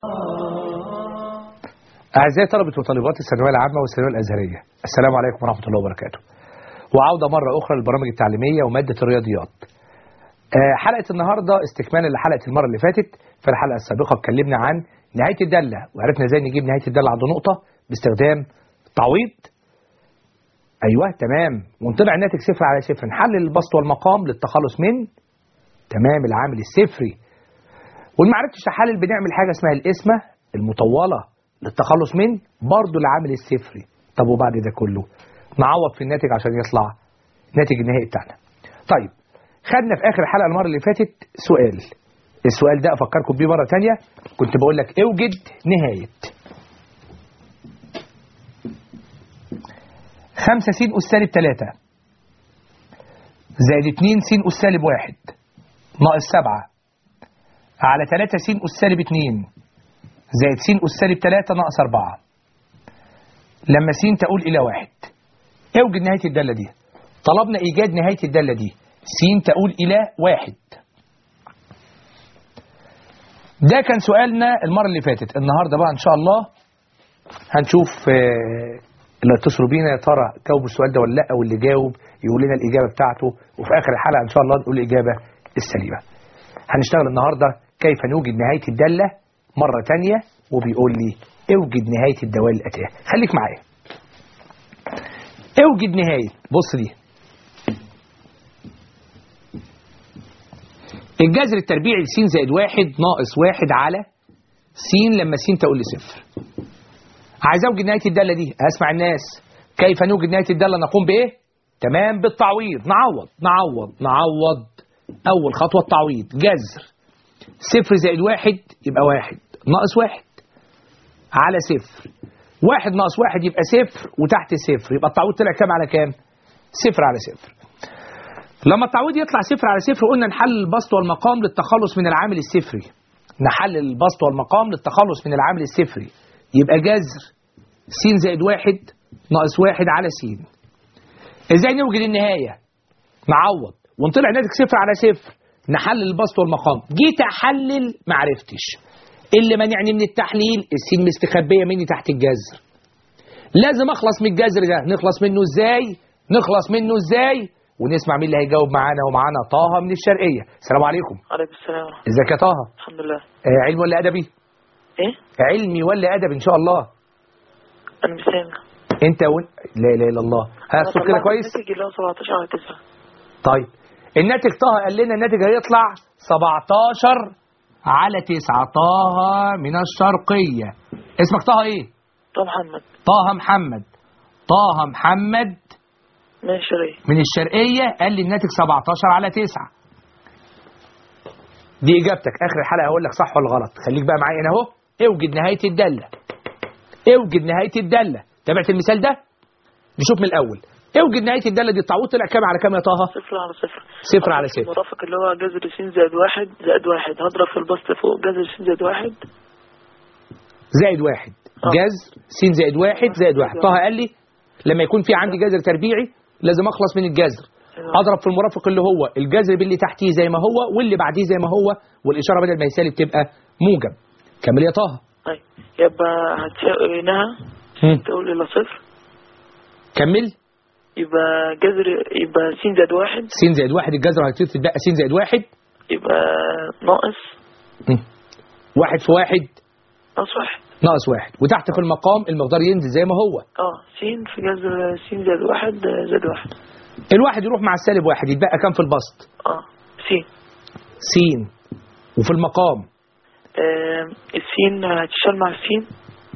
أعزائي طلبة وطالبات الثانوية العامة والثانوية الأزهرية، السلام عليكم ورحمة الله وبركاته. وعودة مرة أخرى للبرامج التعليمية ومادة الرياضيات. حلقة النهاردة استكمالا لحلقة المرة اللي فاتت. في الحلقة السابقة اتكلمنا عن نهاية الدالة، وعرفنا ازاي نجيب نهاية الدالة عند نقطة باستخدام تعويض. أيوه تمام، ونطلع الناتج 0/0. نحلل البسط والمقام للتخلص من تمام العامل الصفري. وما عرفتش تحلل بنعمل حاجة اسمها القسمة المطولة للتخلص من برضه العامل الصفري. طب وبعد ده كله نعوض في الناتج عشان يطلع الناتج النهائي بتاعنا. طيب خدنا في آخر الحلقة المرة اللي فاتت السؤال ده أفكركم بيه مرة تانية. كنت بقول لك اوجد نهاية 5 س أس سالب 3 زائد 2 س أس سالب 1 ناقص 7 على 3 س أس سالب 2 زائد س أس سالب 3 ناقص 4 لما س تؤول إلى 1. اوجد نهاية الدالة دي. طلبنا إيجاد نهاية الدالة دي س تؤول إلى 1. ده كان سؤالنا المرة اللي فاتت. النهاردة بقى إن شاء الله هنشوف اللي اتصلوا بينا يا ترى جاوبوا السؤال ده ولا لا، واللي جاوب يقول لنا الإجابة بتاعته، وفي آخر الحلقة إن شاء الله نقول الإجابة السليمة. هنشتغل النهاردة كيف نوجد نهاية الدالة مرة تانية، وبيقول لي اوجد نهاية الدوال الآتية. خليك معايا. اوجد نهاية، بص دي الجذر التربيعي س زائد 1 ناقص 1 على س لما س تؤول ل0. عايز اوجد نهاية الدالة دي. اسمع الناس، كيف نوجد نهاية الدالة؟ نقوم بايه؟ تمام، بالتعويض. نعوض. اول خطوة التعويض. جذر 0 زائد 1 يبقى 1 ناقص 1 على 0. 1 ناقص 1 يبقى 0 وتحت 0 يبقى التعويض طلع كام على كام؟ 0 على 0. لما التعويض يطلع 0 على 0 قلنا نحلل البسط والمقام للتخلص من العامل الصفري. نحلل البسط والمقام للتخلص من العامل الصفري. يبقى جذر س زائد 1 ناقص 1 على س. ازاي نوجد النهاية؟ نعوض ونطلع ناتج 0 على 0. نحلل البسط والمقام. جيت احلل ما عرفتش. اللي منعني من التحليل السين مستخبيه مني تحت الجذر. لازم اخلص من الجذر ده. نخلص منه ازاي؟ ونسمع مين اللي هيجاوب معانا. ومعانا طه من الشرقيه. السلام عليكم. وعليكم السلام. ازيك يا طه؟ الحمد لله. علمي ولا ادبي؟ ايه؟ علمي ولا ادبي ان شاء الله؟ انا مش سامع. انت لا اله الا الله. الصوت كده كويس؟ الناتج اللي هو 17 على 9. طيب الناتج طه قال لنا الناتج هيطلع 17 على 9. طه من الشرقية. اسمك طه ايه؟ طه محمد من الشرقية. قال لي الناتج 17 على 9. دي اجابتك. اخر الحلقة هقول لك صح ولا غلط. خليك بقى معايا هنا اهو. اوجد نهاية الدالة. تابعت المثال ده؟ نشوف من الاول. اوجد نهاية الدالة دي. التعويض طلع كام على كام يا طه؟ 0 على 0. 0 على 0. المرافق اللي هو جذر س زائد 1 زائد 1. هضرب في البسط فوق جذر س زائد 1 زائد 1. جذر س زائد 1 زائد 1. طه قال لي لما يكون في عندي جذر تربيعي لازم اخلص من الجذر. اضرب في المرافق اللي هو الجذر باللي تحتيه زي ما هو واللي بعديه زي ما هو، والاشاره بدل ما هي سالب تبقى موجب. كمل يا طه. طيب يبقى هتساوينها تقول الى 0. كمل. يبقى س زائد 1 الجذر هيطير في الباقي س زائد 1 يبقى ناقص 1 في 1 ناقص 1 وتحت في المقام المقدار ينزل زي ما هو. س في جذر س زائد 1 زائد 1. الواحد يروح مع السالب 1 يتبقى كام في البسط؟ س. وفي المقام السين هتشال مع السين.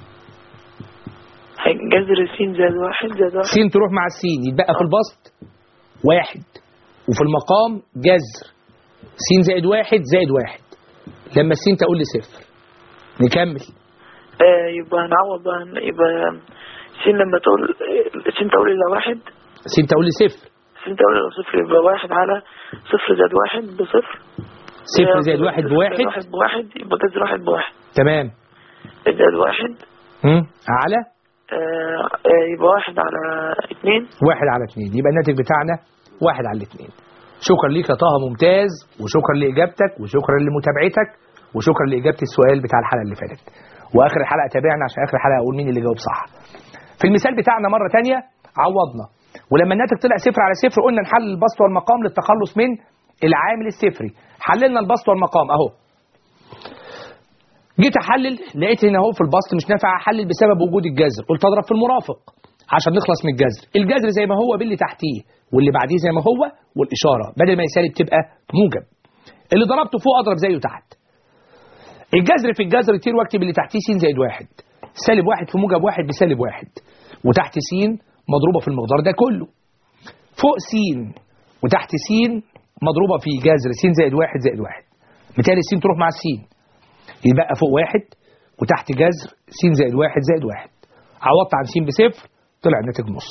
جذر س زائد 1 زائد 1. س تروح مع السين يتبقى في البسط 1 وفي المقام جذر س زائد 1 زائد 1 لما السين تقول لي 0. نكمل. يبقى هنعوض بقى. يبقى س لما تقول س تقول الى 1 س تقول لي 0. س تقول الى 0 يبقى 1 على 0 زائد 1 ب0. 0 زائد 1 ب1 يبقى جذر 1 ب1. تمام. زائد 1 على يبقى 1 على 2. 1 على 2 يبقى الناتج بتاعنا 1 على 2. شكرا ليك يا طه، ممتاز، وشكرا لإجابتك وشكرا لمتابعتك وشكرا لاجابه السؤال بتاع الحلقه اللي فاتت. واخر الحلقه تابعنا عشان اخر الحلقه اقول مين اللي جاوب صح. في المثال بتاعنا مره ثانيه عوضنا، ولما الناتج طلع 0/0 قلنا نحلل البسط والمقام للتخلص من العامل الصفري. حللنا البسط والمقام اهو. جيت احلل لقيت هنا اهو في البسط مش نافع احلل بسبب وجود الجذر، قلت اضرب في المرافق عشان نخلص من الجذر. الجذر زي ما هو باللي تحتيه واللي بعديه زي ما هو، والاشاره بدل ما هي سالب تبقى موجب. اللي ضربته فوق اضرب زيه تحت. الجذر في الجذر يطير واكتب اللي تحتيه س زائد 1. سالب 1 في موجب 1 بسالب 1. وتحت س مضروبه في المقدار ده كله. فوق س وتحت س مضروبه في جذر س زائد 1 زائد 1. بالتالي س تروح مع السين. يبقى فوق 1 وتحت جذر س زائد 1 زائد 1. عوضت عن س ب0 طلع الناتج نص.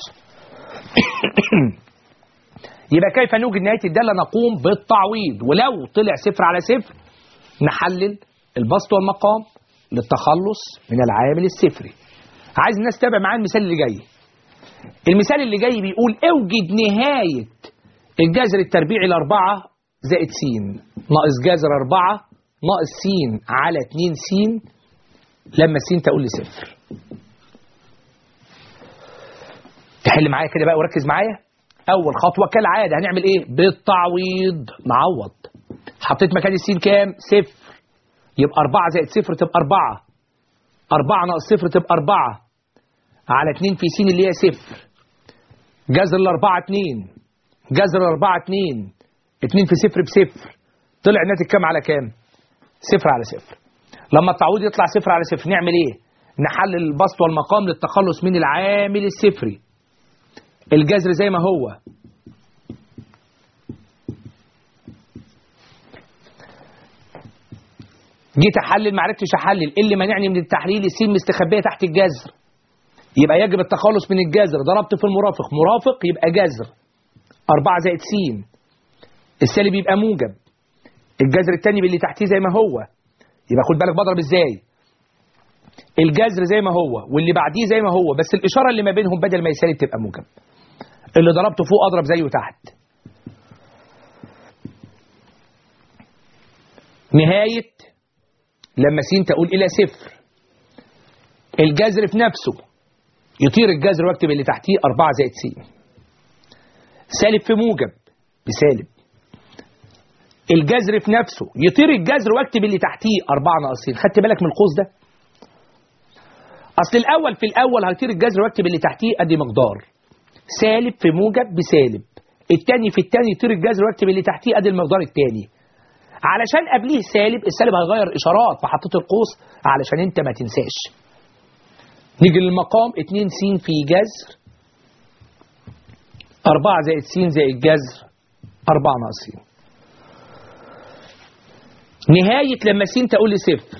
يبقى كيف نوجد نهاية الدالة؟ نقوم بالتعويض، ولو طلع 0/0 نحلل البسط والمقام للتخلص من العامل الصفري. عايز الناس تتابع معايا المثال اللي جاي. المثال اللي جاي بيقول اوجد نهاية الجذر التربيعي ل4 زائد س ناقص جذر 4 ناقص س على 2 س لما س تقول لي 0. تحل معايا كده بقى وركز معايا. اول خطوه كالعاده هنعمل ايه؟ بالتعويض نعوض. حطيت مكان السين كام؟ 0. يبقى 4 زائد 0 تبقى 4. 4 ناقص 0 تبقى 4 على 2 في س اللي هي 0. جذر ال4 2. جذر ال4 2. 2 في 0 ب0. طلع الناتج كام على كام؟ 0/0. لما التعويض يطلع 0/0 نعمل ايه؟ نحلل البسط والمقام للتخلص من العامل الصفري. الجذر زي ما هو. جيت احلل ما عرفتش احلل، اللي مانعني من التحليل الس مستخبيه تحت الجذر. يبقى يجب التخلص من الجذر. ضربت في المرافق، مرافق يبقى جذر 4 زائد س. السالب يبقى موجب. الجذر الثاني باللي تحتيه زي ما هو. يبقى خد بالك بضرب ازاي. الجذر زي ما هو واللي بعديه زي ما هو، بس الاشاره اللي ما بينهم بدل ما يسالب تبقى موجب. اللي ضربته فوق اضرب زيه تحت. نهاية لما س تقول إلى 0. الجذر في نفسه يطير الجذر واكتب اللي تحتيه 4 زائد س. سالب في موجب بسالب. الجذر في نفسه يطير الجذر واكتب اللي تحتيه 4 ناقص س. خدت بالك من القوس ده؟ أصل الأول في الأول هيطير الجذر واكتب اللي تحتيه أدي مقدار. سالب في موجب بسالب. التاني في التاني يطير الجذر واكتب اللي تحتيه ادي المقدار التاني. علشان قبليه سالب، السالب هيغير اشارات فحطيت القوس علشان انت ما تنساش. نيجي للمقام 2 س في جذر 4 زائد س زائد جذر 4 ناقص س. نهاية لما س تقول لي 0.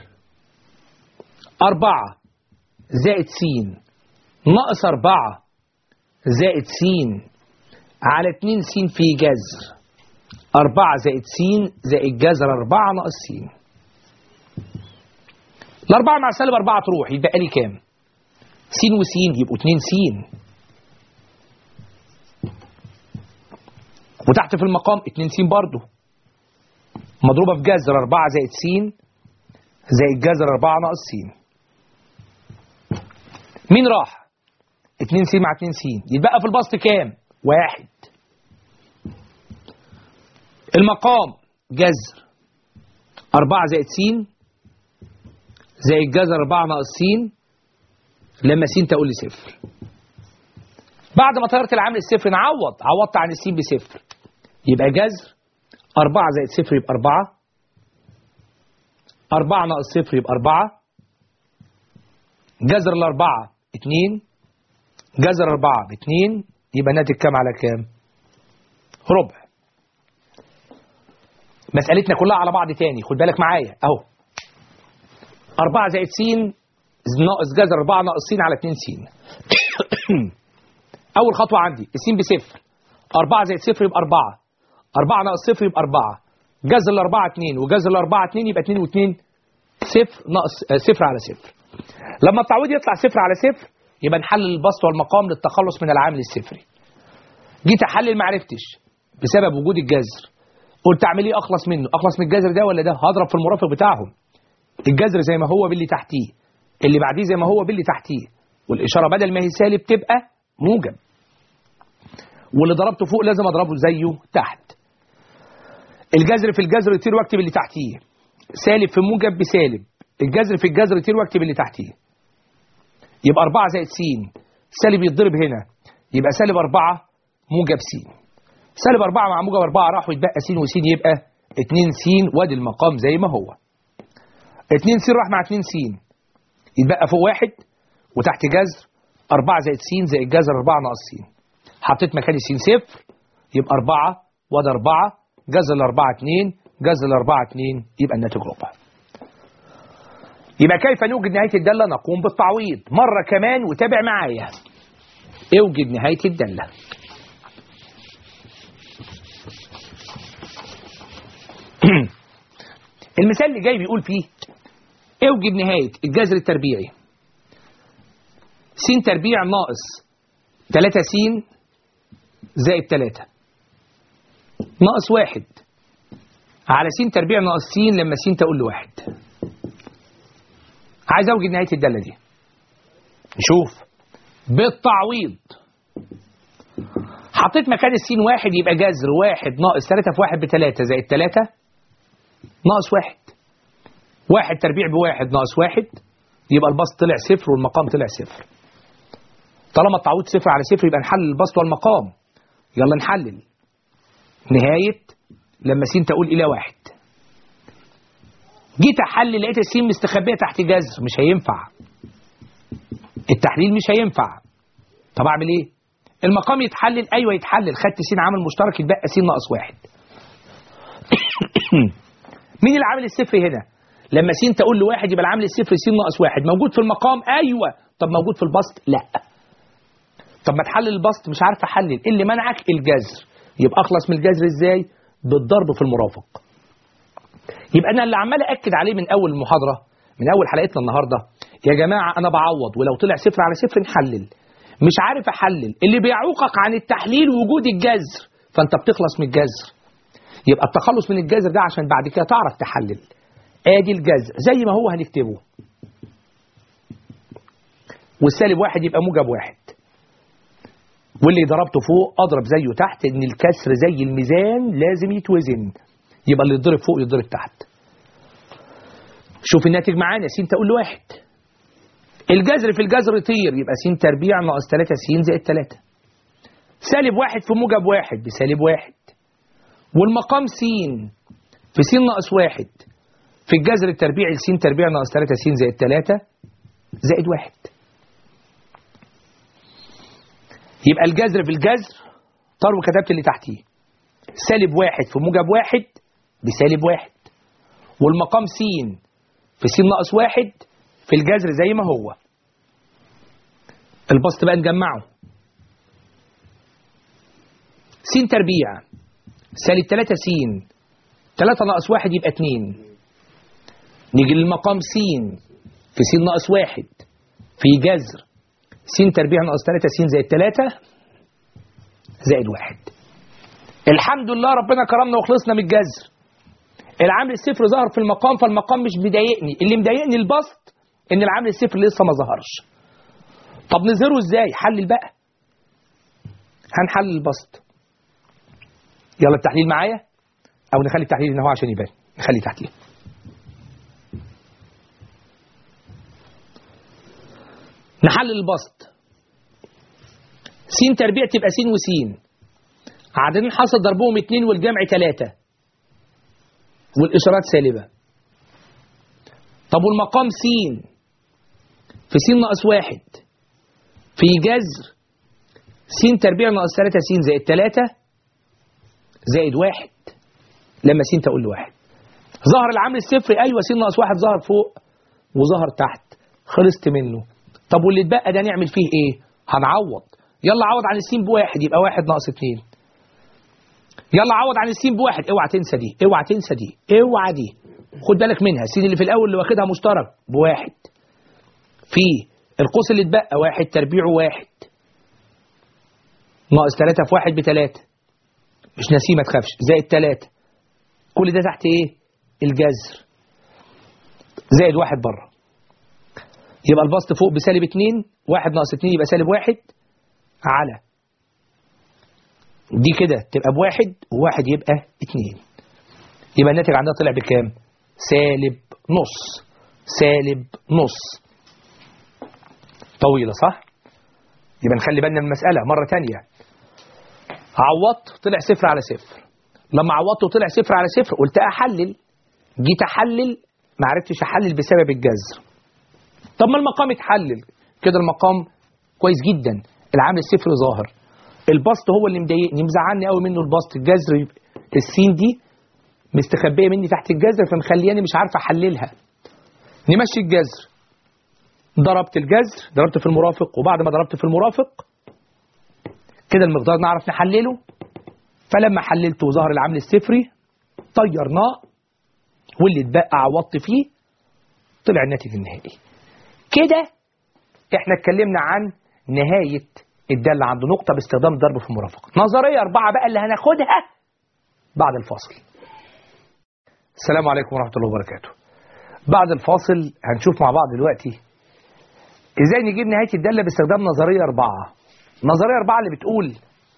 4 زائد س ناقص 4 زائد س على 2 س في جذر 4 زائد س زائد جذر 4 ناقص س. ال4 مع سالب 4 تروح، يبقى لي كام؟ س وس يبقوا 2 س. وتحت في المقام 2 س برضه مضروبه في جذر 4 زائد س زائد جذر 4 ناقص س. مين راح؟ 2 س مع 2 س. يتبقى في البسط كام؟ 1. المقام جذر 4 زائد س زائد جذر 4 ناقص س لما س تقول لي 0. بعد ما طيرت العامل الصفر نعوض. عوضت عن الس ب0. يبقى جذر 4 زائد 0 يبقى 4. 4 ناقص 0 يبقى 4. جذر ال4 2. جذر 4 ب2 يبقى ناتج كام على كام؟ ربع. مسألتنا كلها على بعض تاني، خد بالك معايا اهو. 4 زائد س ناقص جذر 4 ناقص س على 2 س. أول خطوة عندي الس ب0. 4 زائد 0 يبقى 4. 4 ناقص 0 يبقى 4. جذر ال4 2 وجذر ال4 2 يبقى 2 و2 0 ناقص 0 على 0. لما التعويض يطلع 0 على 0 يبقى نحلل البسط والمقام للتخلص من العامل الصفري. جيت احلل ما عرفتش بسبب وجود الجذر. قلت اعمل ايه اخلص منه؟ اخلص من الجذر ده ولا ده؟ هضرب في المرافق بتاعهم. الجذر زي ما هو باللي تحتيه، اللي بعديه زي ما هو باللي تحتيه، والإشارة بدل ما هي سالب تبقى موجب، واللي ضربته فوق لازم أضربه زيه تحت. الجذر في الجذر يطير واكتب اللي تحتيه، سالب في موجب بسالب، الجذر في الجذر يطير واكتب اللي تحتيه. يبقى 4 زائد س، سالب يتضرب هنا يبقى سالب 4 موجب س. سالب 4 مع موجب 4 راحوا يتبقى س وس، يبقى 2 س، وادي المقام زي ما هو. 2 س راح مع 2 س، يتبقى فوق 1 وتحت جذر 4 زائد س زائد جذر 4 ناقص س. حطيت مكان س 0 يبقى 4 وادي 4 جذر ال 4 2 جذر ال 4 2 يبقى الناتج ربع. يبقى كيف نوجد نهاية الدالة؟ نقوم بالتعويض مرة كمان وتابع معايا. اوجد نهاية الدالة. المثال اللي جاي بيقول فيه اوجد نهاية الجذر التربيعي س تربيع ناقص 3 س زائد 3 ناقص 1 على س تربيع ناقص س لما س تقول له 1. عايز اوجد نهاية الدالة دي. نشوف بالتعويض. حطيت مكان السين 1 يبقى جذر 1 ناقص 3 في 1 ب3 زائد 3 ناقص 1. 1 تربيع ب1 ناقص 1 يبقى البسط طلع 0 والمقام طلع 0. طالما التعويض 0 على 0 يبقى نحلل البسط والمقام. يلا نحلل. نهاية لما س تقول إلى 1. جيت أحلل لقيت السين مستخبية تحت جذر، مش هينفع. التحليل مش هينفع. طب أعمل إيه؟ المقام يتحلل، أيوه يتحلل. خدت س عامل مشترك يتبقى س ناقص 1. مين اللي عامل الصفر هنا؟ لما س تقول له 1 يبقى العامل الصفر س ناقص 1. موجود في المقام؟ أيوه. طب موجود في البسط؟ لا. طب ما تحلل البسط؟ مش عارف أحلل. إيه اللي منعك؟ الجذر. يبقى أخلص من الجذر إزاي؟ بالضرب في المرافق. يبقى أنا اللي عمال أكد عليه من أول المحاضرة، من أول حلقتنا النهاردة، يا جماعة أنا بعوض، ولو طلع 0 على 0 نحلل. مش عارف أحلل، اللي بيعوقك عن التحليل وجود الجذر، فأنت بتخلص من الجذر. يبقى التخلص من الجذر ده عشان بعد كده تعرف تحلل. آدي الجذر زي ما هو هنكتبه، والسالب 1 يبقى موجب 1، واللي ضربته فوق أضرب زيه تحت، إن الكسر زي الميزان لازم يتوزن، يبقى اللي يضرب فوق يضرب تحت. شوف الناتج معانا، س تقول له 1. الجذر في الجذر يطير يبقى س تربيع ناقص 3 س زائد 3. سالب 1 في موجب 1 بسالب 1. والمقام س في س ناقص 1 في الجذر التربيعي س تربيع ناقص 3 س زائد 3 زائد 1. يبقى الجذر في الجذر طار وكتبت اللي تحتيه. سالب 1 في موجب 1 بسالب 1. والمقام س في س ناقص 1 في الجذر زي ما هو. البسط بقى نجمعه. س تربيع سالب 3 س 3 ناقص 1 يبقى 2. نيجي للمقام س في س ناقص 1 في جذر س تربيع ناقص 3 س زائد 3 زائد 1. الحمد لله ربنا كرمنا وخلصنا من الجذر. العامل الصفر ظهر في المقام، فالمقام مش مضايقني، اللي مضايقني البسط ان العامل الصفر لسه ما ظهرش. طب نظهره ازاي؟ حلل بقى. هنحلل البسط. يلا التحليل معايا، او نخلي التحليل هنا هو عشان يبان. نخلي تحليل. نحلل البسط. س تربيع تبقى س وس، عددين حاصل ضربهم 2 والجمع 3 والإشارات سالبة. طب والمقام س في س ناقص 1 في جذر س تربيع ناقص 3 س زائد 3 زائد 1 لما س تقول له 1. ظهر العامل الصفري، أيوة س ناقص 1 ظهر فوق وظهر تحت، خلصت منه. طب واللي اتبقى ده نعمل فيه إيه؟ هنعوض. يلا عوض عن السين ب1 يبقى 1 ناقص 2. يلا عوض عن السين ب1، اوعى تنسى دي، اوعى تنسى دي، اوعى دي. خد بالك منها، السين اللي في الأول اللي واخدها مشترك ب1 في القوس اللي اتبقى 1 تربيع 1 ناقص 3 في 1 ب3 مش ناسيه ما تخافش زائد 3. كل ده تحت ايه؟ الجذر. زائد 1 بره. يبقى البسط فوق بسالب 2، 1 ناقص 2 يبقى سالب 1 على دي كده تبقى ب1 و1 يبقى 2. يبقى الناتج عندنا طلع بكام؟ سالب نص. سالب نص. طويلة صح؟ يبقى نخلي بالنا من المسألة مرة تانية. عوضت طلع 0 على 0. لما عوضت وطلع 0 على 0 قلت أحلل. جيت أحلل ما عرفتش أحلل بسبب الجذر. طب ما المقام اتحلل كده، المقام كويس جدا، العامل الصفر ظاهر. البسط هو اللي مضايقني، مزعلني قوي منه البسط. الجذر السين دي مستخبيه مني تحت الجذر فمخلياني مش عارف احللها. نمشي الجذر. ضربت الجذر، ضربت في المرافق، وبعد ما ضربت في المرافق كده المقدار نعرف نحلله. فلما حللته وظهر العامل الصفري طيرناه، واللي اتبقى عوضت فيه طلع الناتج النهائي. كده احنا اتكلمنا عن نهاية الدالة عند نقطة باستخدام الضرب في المرافقة. نظرية 4 بقى اللي هناخدها بعد الفاصل. السلام عليكم ورحمة الله وبركاته. بعد الفاصل هنشوف مع بعض دلوقتي ازاي نجيب نهاية الدالة باستخدام نظرية 4. نظرية 4 اللي بتقول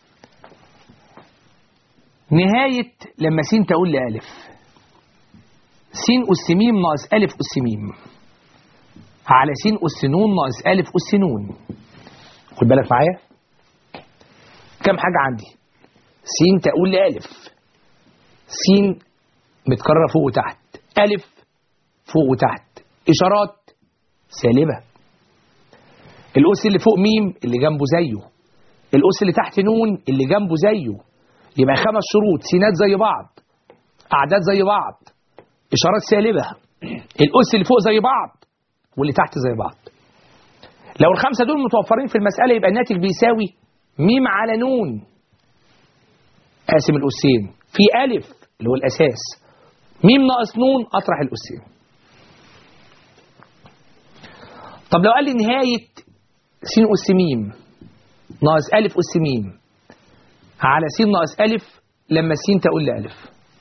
نهاية لما س تقول لألف س أس م ناقص ألف أس م على س أس ن ناقص ألف أس ن. خد بالك معايا، كم حاجة عندي؟ س تقول لألف، س متكررة فوق وتحت، ألف فوق وتحت، إشارات سالبة. الأس اللي فوق ميم اللي جنبه زيه، الأس اللي تحت نون اللي جنبه زيه. يبقى 5 شروط، سينات زي بعض، أعداد زي بعض، إشارات سالبة، الأس اللي فوق زي بعض واللي تحت زي بعض. لو ال5 دول متوفرين في المسألة يبقى الناتج بيساوي م على ن قاسم الأسين في ألف اللي هو الأساس، م ناقص ن أطرح الأسين. طب لو قال لي نهاية س أس م ناقص ألف أس م على س ناقص ألف لما س تقول لألف،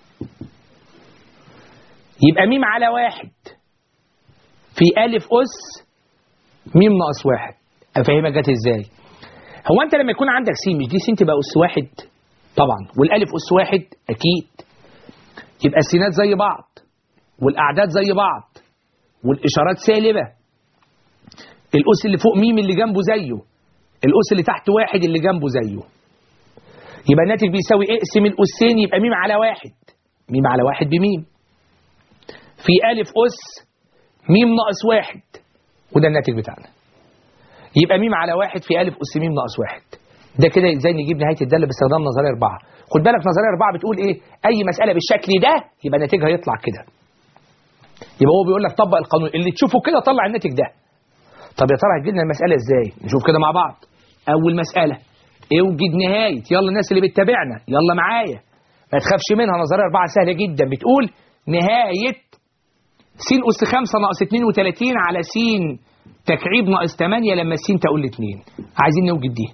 يبقى م على 1 في ألف أس م ناقص 1. أفهمك جت إزاي؟ هو أنت لما يكون عندك س مش دي س تبقى أس 1 طبعا، والألف أس 1 أكيد، يبقى السينات زي بعض والأعداد زي بعض والإشارات سالبة. الأس اللي فوق م اللي جنبه زيه، الأس اللي تحت 1 اللي جنبه زيه. يبقى الناتج بيساوي اقسم الأسين يبقى م على 1، م على 1 بم في ألف أس م ناقص 1، وده الناتج بتاعنا. يبقى م على 1 في ألف أس م ناقص 1. ده كده ازاي نجيب نهاية الدالة باستخدام نظرية 4. خد بالك نظرية 4 بتقول ايه؟ أي مسألة بالشكل ده يبقى ناتجها يطلع كده. يبقى هو بيقول لك طبق القانون اللي تشوفه كده طلع الناتج ده. طب يا ترى هتجي لنا المسألة ازاي؟ نشوف كده مع بعض. أول مسألة اوجد نهاية، يلا الناس اللي بتتابعنا يلا معايا ما تخافش منها، نظرية 4 سهلة جدا. بتقول نهاية س أس 5 ناقص 32 على س تكعيب ناقص 8 لما س تقول ل2. عايزين نوجد دي.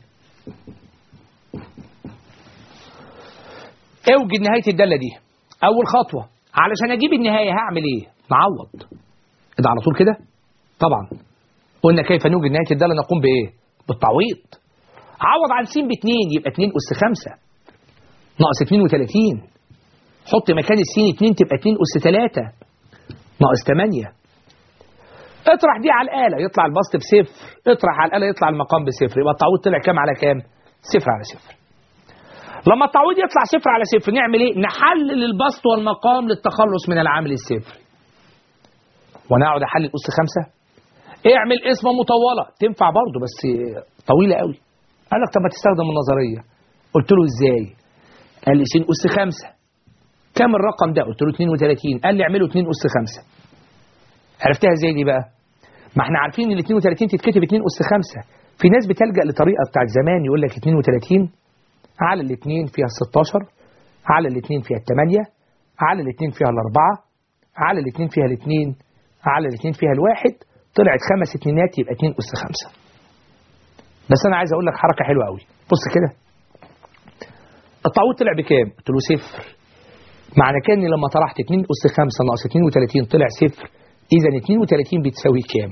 اوجد نهاية الدالة دي. أول خطوة علشان أجيب النهاية هعمل إيه؟ نعوض. ده على طول كده؟ طبعا. قلنا كيف نوجد نهاية الدالة نقوم بإيه؟ بالتعويض. عوض عن س ب2 يبقى 2 أس 5 ناقص 32. حط مكان السين 2 تبقى 2 أس 3 ناقص 8. اطرح دي على الآلة يطلع البسط ب0، اطرح على الآلة يطلع المقام ب0، يبقى التعويض طلع كام على كام؟ 0 على 0. لما التعويض يطلع 0 على 0 نعمل ايه؟ نحلل البسط والمقام للتخلص من العامل الصفري. وانا اقعد احلل أس 5؟ اعمل اسمه مطولة تنفع برضه بس طويلة قوي. قال لك طب ما تستخدم النظرية. قلت له ازاي؟ قال لي س أس 5. كام الرقم ده؟ قلت له 32. قال لي اعمله 2 أس 5. عرفتها ازاي دي بقى؟ ما احنا عارفين ان ال 32 تتكتب 2 أس 5. في ناس بتلجأ لطريقة بتاعت زمان يقول لك 32 على الاثنين فيها 16 على الاثنين فيها 8 على الاثنين فيها 4 على الاثنين فيها 2 على الاثنين فيها 1. طلعت 5 اتنينات يبقى 2 أس 5. بس انا عايز اقول لك حركة حلوة قوي. بص كده، التعويض طلع بكام؟ قلت له 0. معنى كان لما طرحت 2 أس 5 ناقص 32 طلع 0، إذا 32 بتساوي كام؟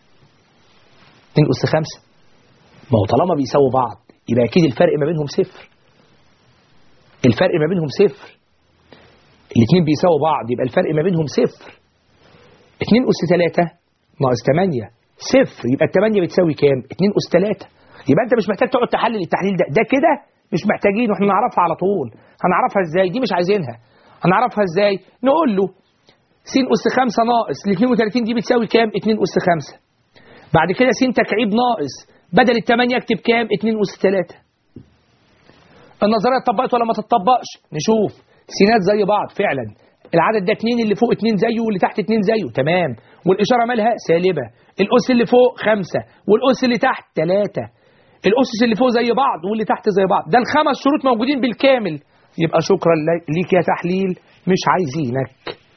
2 أس 5. ما هو طالما بيساووا بعض يبقى أكيد الفرق ما بينهم صفر. الفرق ما بينهم صفر. الاثنين بيساووا بعض يبقى الفرق ما بينهم صفر. 2 أس 3 ناقص 8 صفر، يبقى ال 8 بتساوي كام؟ 2 أس 3. يبقى أنت مش محتاج تقعد تحلل التحليل ده كده مش محتاجينه، احنا نعرفها على طول. هنعرفها ازاي؟ دي مش عايزينها. هنعرفها ازاي؟ نقول له س أس 5 ناقص ال 32 دي بتساوي كام؟ 2 أس 5. بعد كده س تكعيب ناقص بدل ال 8 اكتب كام؟ 2 أس 3. النظريه اتطبقت ولا ما تتطبقش؟ نشوف. سينات زي بعض فعلا، العدد ده 2 اللي فوق 2 زيه واللي تحت 2 زيه، تمام، والاشاره مالها سالبه. الاس اللي فوق 5 والاس اللي تحت 3. الاسس اللي فوق زي بعض واللي تحت زي بعض، ده الخمس شروط موجودين بالكامل. يبقى شكرا ليك يا تحليل، مش عايزينك.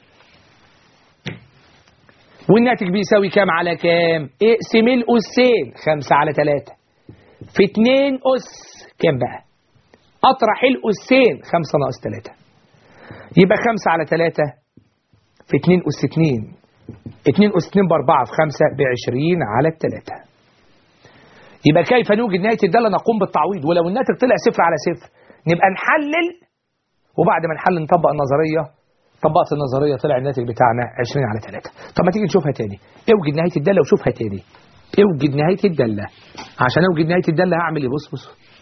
والناتج بيساوي كام على كام؟ اقسم الاسين 5 على 3 في 2 اس كام بقى؟ اطرح الاسين 5 ناقص 3 يبقى 5 على 3 في 2 اس 2. 2 اس 2 ب4 في 5 ب20 على 3. يبقى كيف نوجد نهاية الدالة؟ نقوم بالتعويض، ولو الناتج طلع 0 على 0 نبقى نحلل، وبعد ما نحلل نطبق النظرية. طبقت النظرية طلع الناتج بتاعنا 20 على 3. طب ما تيجي نشوفها تاني. اوجد نهاية الدالة وشوفها تاني. اوجد نهاية الدالة. عشان اوجد نهاية الدالة هعمل ايه؟ بص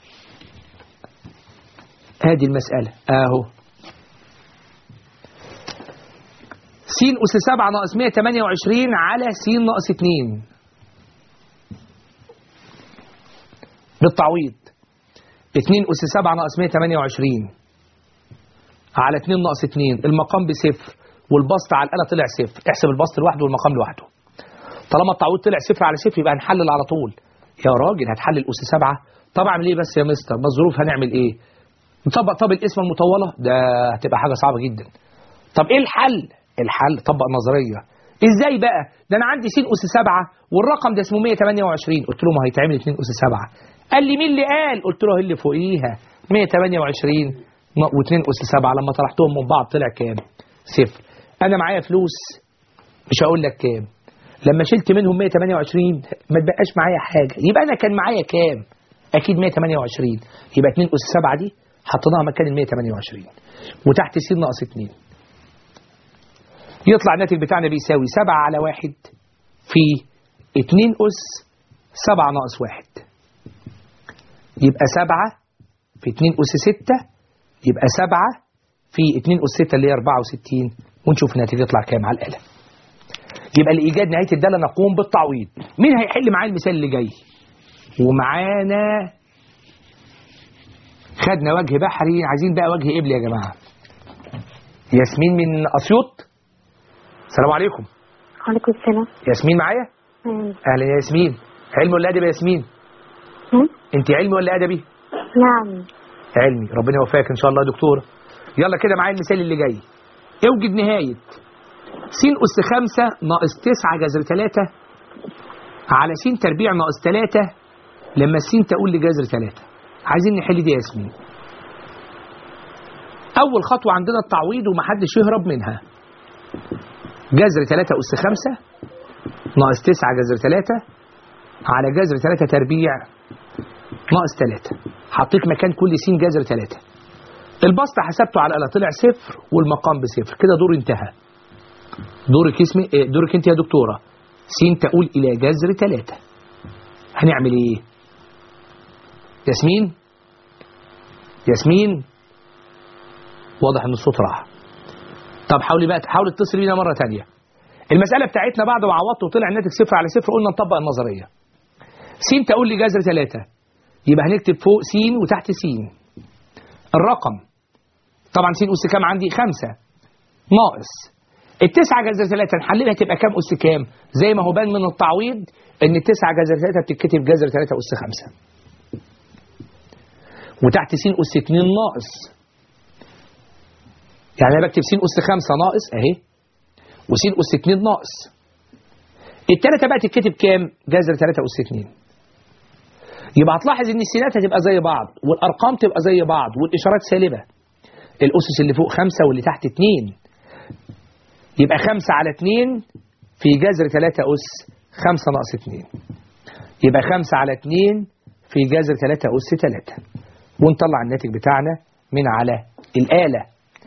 هذه المسألة اهو. س أس 7 ناقص 128 على س ناقص 2 بالتعويض. 2 أس 7 ناقص 128 على 2 ناقص 2، المقام بصفر والبسط على الآلة طلع صفر. احسب البسط لوحده والمقام لوحده. طالما التعويض طلع 0 على 0 يبقى هنحلل على طول. يا راجل هتحلل أس 7؟ طب اعمل ايه بس يا مستر؟ ما الظروف هنعمل ايه؟ نطبق طب القسمة المطولة؟ ده هتبقى حاجة صعبة جدا. طب ايه الحل؟ الحل طبق نظرية. ازاي بقى؟ ده انا عندي س أس 7 والرقم ده اسمه 128. قلت له ما هيتعمل 2 أس 7. قال لي مين اللي قال؟ قلت له اللي فوقيها 128 و2 أس 7 لما طرحتهم من بعض طلع كام؟ 0. انا معايا فلوس مش هقول لك كام. لما شلت منهم 128 ما تبقاش معايا حاجة، يبقى انا كان معايا كام؟ اكيد 128. يبقى 2 أس 7 دي حطيناها مكان ال 128 وتحت س ناقص 2. يطلع الناتج بتاعنا بيساوي 7 على 1 في 2 أس 7 ناقص 1. يبقى 7 في 2 أس 6 يبقى 7 في 2 أس 6 اللي هي 64. ونشوف الناتج يطلع كام على الآلة. يبقى لإيجاد نهاية الدالة نقوم بالتعويض. مين هيحل معايا المثال اللي جاي؟ ومعانا خدنا وجه بحري، عايزين بقى وجه قبلي يا جماعة. ياسمين من أسيوط. السلام عليكم. وعليكم السلام. ياسمين معايا؟ أهلا يا ياسمين. علمي ولا أدبي يا ياسمين؟ أنت علمي ولا أدبي؟ نعم علمي. ربنا يوفقك إن شاء الله يا دكتورة. يلا كده معايا المثال اللي جاي. اوجد نهاية س أس 5 ناقص 9 جذر 3 على س تربيع ناقص 3 لما س تقول لجذر 3. عايزين نحل دي يا ياسمين. أول خطوة عندنا التعويض ومحدش يهرب منها. جذر 3 أس 5 ناقص 9 جذر 3 على جذر 3 تربيع ناقص 3. حطيت مكان كل س جذر 3. البسط حسبته على الآلة طلع 0 والمقام ب0. كده دور انتهى. دورك انت يا دكتورة. س تقول إلى جذر 3. هنعمل ايه؟ ياسمين؟ ياسمين؟ واضح ان الصوت راح. طب حاولي اتصل بينا مرة تانية. المسألة بتاعتنا بعد ما عوضت وطلع الناتج 0 على 0 قلنا نطبق النظرية. س تقول لي جذر 3 يبقى هنكتب فوق س وتحت س. الرقم طبعا س أس كام عندي؟ 5 ناقص ال9 جذر 3 نحللها تبقى كام أس كام؟ زي ما هو بان من التعويض ان ال9 جذر 3 بتتكتب جذر 3 أس 5 وتحت س أس 2 ناقص. يعني انا بكتب س أس 5 ناقص اهي وس أس 2 ناقص. الثلاثه بقى تتكتب كام؟ جذر 3 أس 2. يبقى هتلاحظ ان السينات هتبقى زي بعض والارقام تبقى زي بعض والاشارات سالبه. الاسس اللي فوق 5 واللي تحت 2. يبقى 5 على 2 في جذر 3 أس 5 ناقص 2. يبقى 5 على 2 في جذر 3 أس 3. ونطلع الناتج بتاعنا من على الآلة.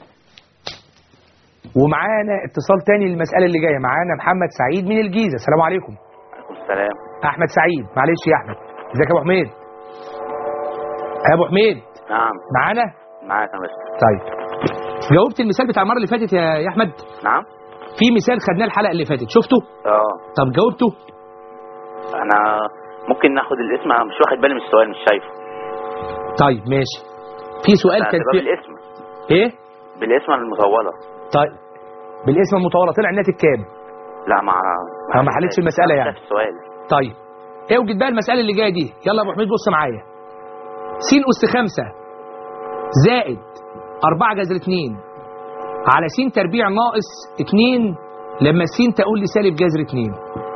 ومعانا اتصال تاني للمسألة اللي جاية. معانا محمد سعيد من الجيزة. السلام عليكم. عليكم السلام. أحمد سعيد. معلش يا أحمد. ازيك يا أبو حميد؟ يا أبو حميد. نعم. معانا؟ معاك يا مستر. طيب. جاوبت المثال بتاع المرة اللي فاتت يا أحمد؟ نعم. في مثال خدناه الحلقة اللي فاتت، شفته؟ طب جاوبته؟ أنا ممكن ناخد الاسم، أنا مش واخد بالي من السؤال، مش شايفه. طيب ماشي. في سؤال كان في بالاسم. إيه؟ بالاسم المطولة. طيب بالاسم المطولة طلع الناتج كام؟ لا ما حلتش المسألة يعني. السؤال. طيب اوجد بقى المسألة اللي جاية دي. يلا يا أبو حميد بص معايا. س أس 5 زائد 4 جذر 2 على س تربيع ناقص 2 لما س تقول لي سالب جذر 2.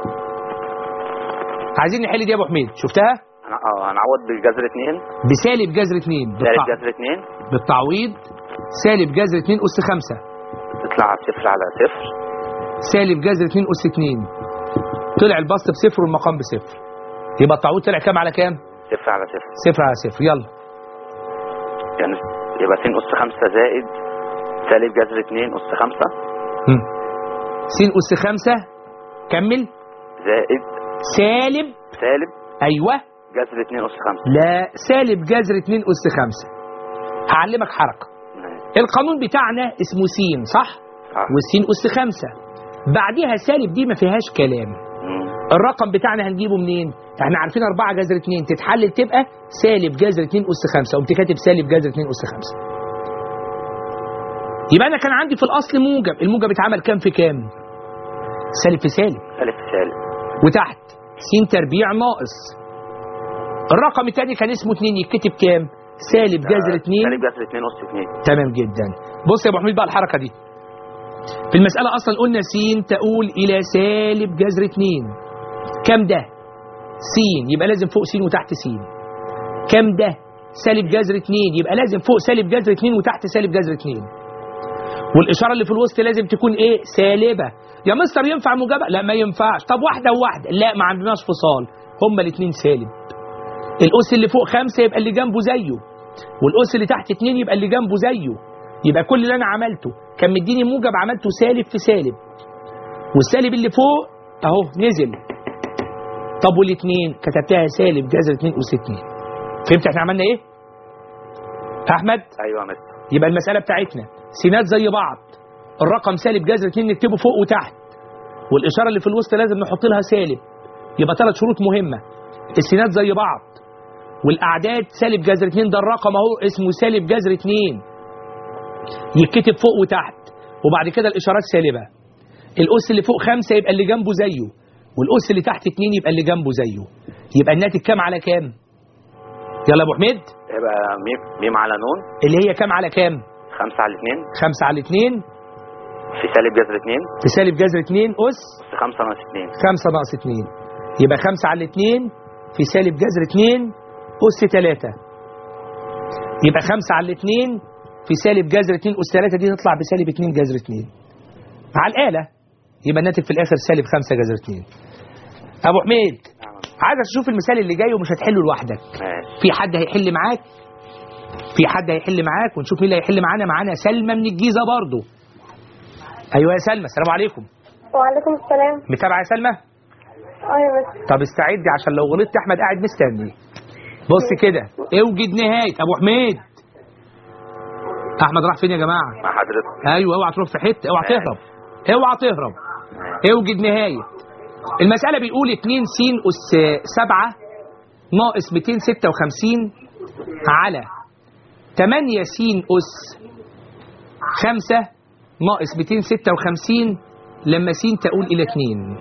عايزين نحل دي يا أبو حميد. شفتها؟ هنعوض بالجذر 2 بسالب جذر 2 سالب جذر 2 بالتعويض. سالب جذر 2 أس 5 تطلع 0 على 0 سالب جذر 2 أس 2. طلع البسط ب0 والمقام ب0. يبقى التعويض طلع كام على كام؟ 0 على 0. 0 على 0. يلا يعني يبقى س أس 5 زائد سالب جذر 2 أس 5 س أس 5 كمل زائد سالب أيوه جذر 2 أس 5. لا سالب جذر 2 أس 5. هعلمك حركة. القانون بتاعنا اسمه س صح؟ والسين أس 5 بعديها سالب دي ما فيهاش كلام. الرقم بتاعنا هنجيبه منين؟ احنا عارفين 4 جذر 2 تتحلل تبقى سالب جذر 2 أس 5. قمت كاتب سالب جذر 2 أس 5. يبقى انا كان عندي في الاصل موجب. الموجب اتعمل كام في كام؟ سالب في سالب. سالب في سالب. وتحت س تربيع ناقص. الرقم الثاني كان اسمه 2 يتكتب كام؟ سالب جذر 2 سالب جذر 2 أس 2. تمام جدا. بص يا ابو حميد بقى الحركه دي. في المساله اصلا قلنا س تؤول الى سالب جذر 2. كام ده؟ س يبقى لازم فوق س وتحت س. كام ده؟ سالب جذر 2 يبقى لازم فوق سالب جذر 2 وتحت سالب جذر 2. والاشاره اللي في الوسط لازم تكون ايه؟ سالبه. يا مستر ينفع موجبه؟ لا ما ينفعش. طب واحده وواحده؟ لا ما عندناش فصال، هما الاثنين سالب. الاس اللي فوق 5 يبقى اللي جنبه زيه، والاس اللي تحت 2 يبقى اللي جنبه زيه. يبقى كل اللي انا عملته كان مديني موجب عملته سالب في سالب، والسالب اللي فوق اهو نزل. طب والاثنين كتبتها سالب جذر 2 اس 2. فهمت احنا عملنا ايه؟ احمد؟ ايوه يا مستر. يبقى المساله بتاعتنا سينات زي بعض، الرقم سالب جذر 2 نكتبه فوق وتحت، والاشاره اللي في الوسط لازم نحط لها سالب. يبقى 3 شروط مهمه. السينات زي بعض، والاعداد سالب جذر 2 ده الرقم اهو اسمه سالب جذر 2 يتكتب فوق وتحت، وبعد كده الاشارات سالبه. الاس اللي فوق 5 يبقى اللي جنبه زيه، والاس اللي تحت 2 يبقى اللي جنبه زيه. يبقى الناتج كام على كام؟ يلا يا ابو حميد. يبقى ميم على نون اللي هي كام على كام؟ 5 على 2. 5 على 2 في سالب جذر 2 في سالب جذر 2 اس 5 ناقص 2. 5 ناقص 2 يبقى 5 على 2 في سالب جذر 2 اس 3. يبقى 5 على 2 في سالب جذر 2 اس 3 دي تطلع بسالب 2 جذر 2 على الآلة. يبقى الناتج في الآخر سالب 5 جذر 2. أبو حميد عايزك تشوف المثال اللي جاي ومش هتحله لوحدك. في حد هيحل معاك؟ في حد هيحل معاك ونشوف مين اللي هيحل معانا. معانا سلمى من الجيزة برضو. أيوة يا سلمى السلام عليكم. وعليكم السلام. متابعة يا سلمى؟ يا مستر. طب استعدي عشان لو غلطت أحمد قاعد مستني. بص كده اوجد نهاية. أبو حميد أحمد راح فين يا جماعة؟ مع حضرتك. أيوة اوعى تروح في حتة، اوعى تهرب، اوعى تهرب. اوجد نهاية. المسألة بيقول 2 س أس 7 ناقص 256 على 8 س أس 5 ناقص 256 لما س تؤول إلى 2.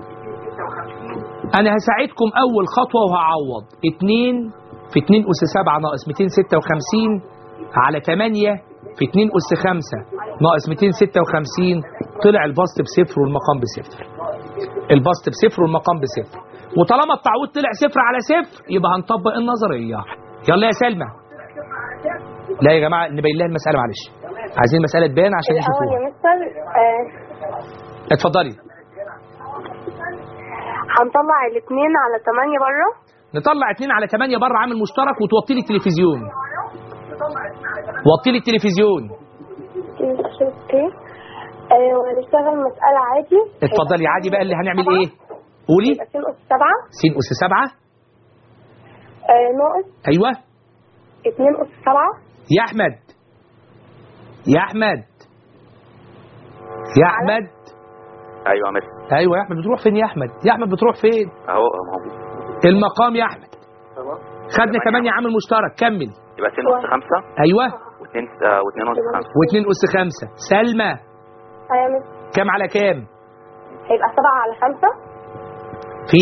أنا هساعدكم أول خطوة وهعوض. 2 في 2 أس 7 ناقص 256 على 8 في 2 أس 5 ناقص 256 طلع البسط ب0 والمقام ب0. البسط ب0 والمقام ب0. وطالما التعويض طلع 0 على 0 يبقى هنطبق النظرية. يلا يا سلمى. لا يا جماعة نبين لها المسألة معلش. عايزين المسألة تبان عشان يشوفوها. يا مستر اتفضلي. هنطلع الاثنين على 8 بره. نطلع 2 على 8 بره عامل مشترك، وتوطي لي التلفزيون. وطي لي التلفزيون. اوكي. وهنشتغل مسألة عادي. اتفضلي عادي بقى. اللي هنعمل ايه؟ قولي. س أس 7. س أس 7 ناقص. ايوه. 2 أس 7. يا احمد يا احمد يا احمد. ايوه يا مستر. ايوه يا احمد. بتروح فين يا احمد؟ يا احمد بتروح فين؟ اهو موجود. المقام يا احمد. خدنا 8 عامل مشترك. كمل. يبقى 2 أس 5. ايوه. و2 أس 5. و2 أس 5. سلمى. ايوه يا مستر. كام على كام؟ هيبقى 7 على 5. في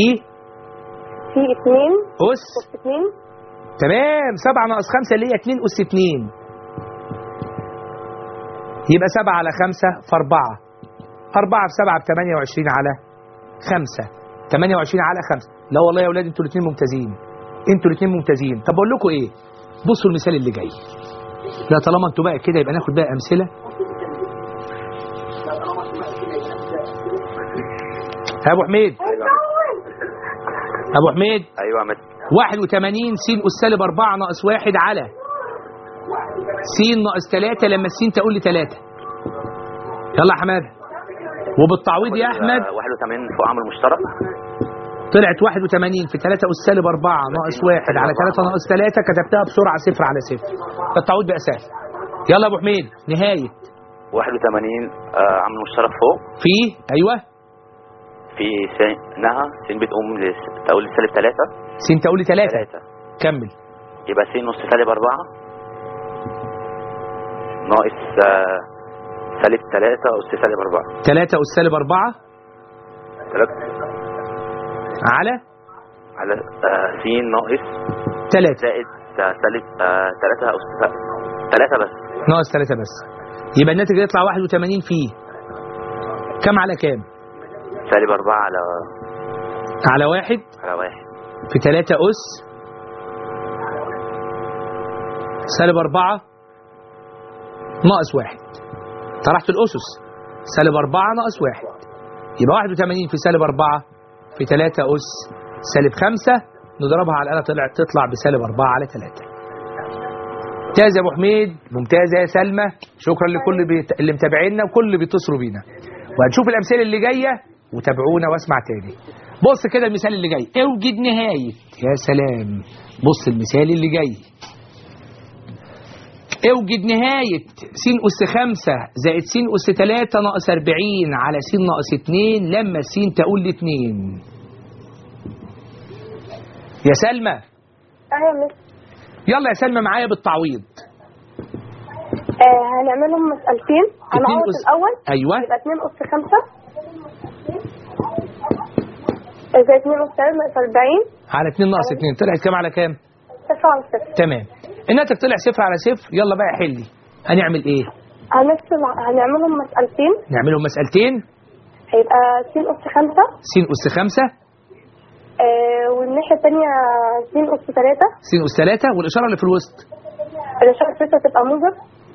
2 أس. أس 2. تمام. 7 ناقص 5 اللي هي 2 أس 2. يبقى 7 على 5 في 4. 4 في 7 ب 28 على 5. 28 على 5. لا والله يا اولاد انتوا الاثنين ممتازين. انتوا الاثنين ممتازين. طب اقول لكم ايه؟ بصوا المثال اللي جاي. لا طالما انتوا بقى كده يبقى ناخد بقى امثله. ابو حميد. ابو حميد. ايوه يا مستر. 81 س أس سالب 4 ناقص 1 على س ناقص 3 لما الس تقول لي 3. يلا يا حماده. وبالتعويض يا احمد 81 فوق عامل مشترك. طلعت 81 في 3 أس سالب 4 ناقص 1 على 3 ناقص 3. كتبتها بسرعه 0 على 0. التعويض بقى سهل. يلا يا ابو حميد. نهايه 81 عامل مشترك فوق. في ايوه. في سينها س بتقوم تقول لي سالب 3. س تقول لي 3. كمل. يبقى س نص سالب 4 ناقص سالب 3 أس سالب 4. 3 أس سالب 4 على س ناقص 3 زائد سالب 3 أس 3 بس. ناقص 3 بس. يبقى الناتج يطلع 81 فيه كم على كام؟ سالب 4 على 1 في 3 أس سالب 4 ناقص 1. طرحت الأسس. سالب 4 ناقص 1 يبقى 81 في سالب 4 في 3 أس سالب 5. نضربها على الآلة تطلع بسالب 4 على 3. ممتاز يا أبو حميد. ممتازة يا سلمى. شكرا لكل اللي متابعينا وكل اللي بيتصلوا بينا. وهنشوف الأمثلة اللي جاية وتابعونا واسمع تاني. بص كده المثال اللي جاي. اوجد نهاية. يا سلام. بص المثال اللي جاي. اوجد نهاية س أس 5 زائد س أس 3 ناقص 40 على س ناقص 2 لما س تقول لي 2. يا سلمى. ايوه يا مستر. يلا يا سلمى معايا بالتعويض. هنعملهم مسألتين. هنعوض الأول. أيوه. يبقى 2 أس 5 زائد 2 أس 3 ناقص 40 على 2 ناقص 2. طلعت كام على كام؟ 0 على 0. تمام. الناتج طلع 0 على 0. يلا بقى حلي. هنعمل ايه؟ هنعملهم مسألتين. نعملهم مسألتين. هيبقى س أس 5 س أس 5 والناحية الثانية س أس 3. س أس 3 والإشارة اللي في الوسط. الإشارة الثالثة تبقى موجب.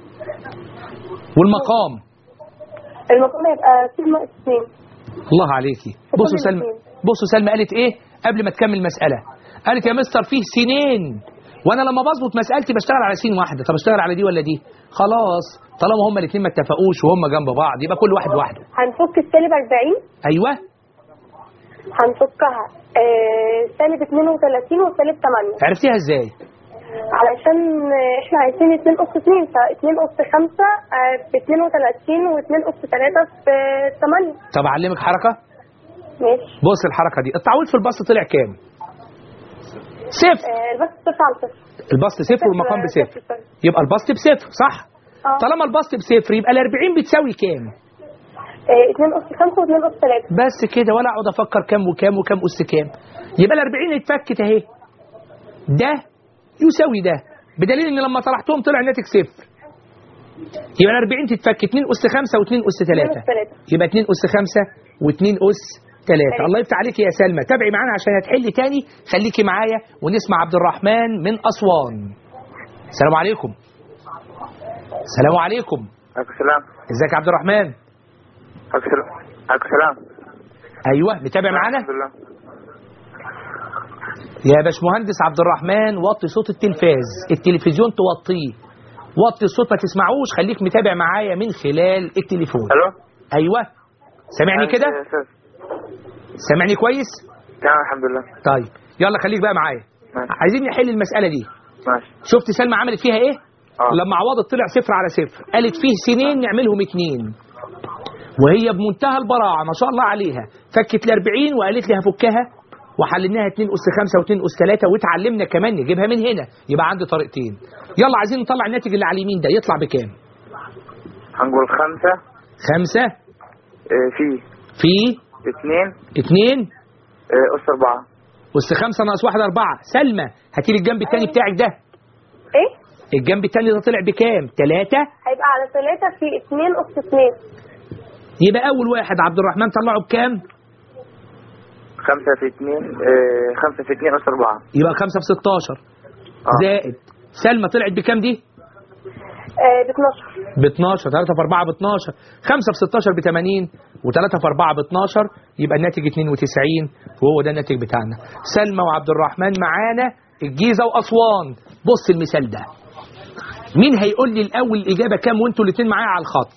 والمقام هيبقى س ناقص 2. الله عليكي. بصوا سلمى قالت ايه قبل ما تكمل المسألة؟ قالت يا مستر فيه سنين وانا لما بظبط مسألتي بشتغل على سين واحدة. طب اشتغل على دي ولا دي؟ خلاص طالما هما الاثنين ما اتفقوش وهم جنب بعض يبقى كل واحد لوحده. هنفك السالب 40. ايوه. هنفكها سالب 32 وسالب 8. عرفتيها ازاي؟ علشان احنا عايزين 2 أس 2 ف 2 أس 5 ب 32 و 2 أس 3 في 8. طب اعلمك حركة. ماشي. بص الحركة دي. التعويض في البسط طلع كام؟ 0. البسط 0 على 0. البسط 0 والمقام ب0. يبقى البسط ب0 صح؟ طالما البسط ب0 يبقى ال40 بتساوي كام؟ 2 أس 5 و 2 أس 3. بس كده ولا اقعد افكر كام وكام وكام أس كام. يبقى ال40 اتفكت اهي. ده يساوي ده بدليل ان لما طرحتهم طلع الناتج 0. يبقى ال40 تتفك 2 أس 5 و2 أس 3. يبقى 2 أس 5 و2 أس 3. الله يفتح عليك يا سلمى. تابعي معانا عشان هتحلي تاني. خليكي معايا ونسمع عبد الرحمن من أسوان. السلام عليكم. السلام عليكم. عليكم السلام. ازيك يا عبد الرحمن؟ عليكم السلام. ايوه متابع معانا؟ الحمد لله. يا باشمهندس عبد الرحمن وطي صوت التلفاز، التلفزيون توطيه، وطي الصوت ما تسمعوش، خليك متابع معايا من خلال التليفون. الو. ايوه سامعني كده؟ سامعني كويس؟ تمام الحمد لله. طيب يلا خليك بقى معايا. عايزين نحل المسألة دي. ماشي. شفت سلمى عملت فيها ايه؟ لما عوضت طلع 0/0، قالت فيه سنين نعملهم 2، وهي بمنتهى البراعة ما شاء الله عليها فكت ال40 وقالت لي هفكها وحللناها 2 أس 5 و2 أس 3 واتعلمنا كمان نجيبها من هنا، يبقى عندي طريقتين. يلا عايزين نطلع الناتج اللي على اليمين ده يطلع بكام؟ هنقول 5 5 في 2 2 أس 4 أس 5 ناقص 1 4. سلمى هاتي لي الجنب الثاني بتاعك ده. ايه؟ الجنب الثاني ده طلع بكام؟ 3. هيبقى على 3 في 2 أس 2. يبقى أول واحد عبد الرحمن طلعه بكام؟ 5 في 2 أس 4. يبقى 5 في 16 زائد سلمى طلعت بكام دي؟ ب 12. ب 12. 3 في 4 ب 12. 5 في 16 ب 80 و3 في 4 ب 12، يبقى الناتج 92 وهو ده الناتج بتاعنا. سلمى وعبد الرحمن معانا الجيزة وأسوان. بص المثال ده، مين هيقول لي الأول الإجابة كام وانتوا الاثنين معايا على الخط؟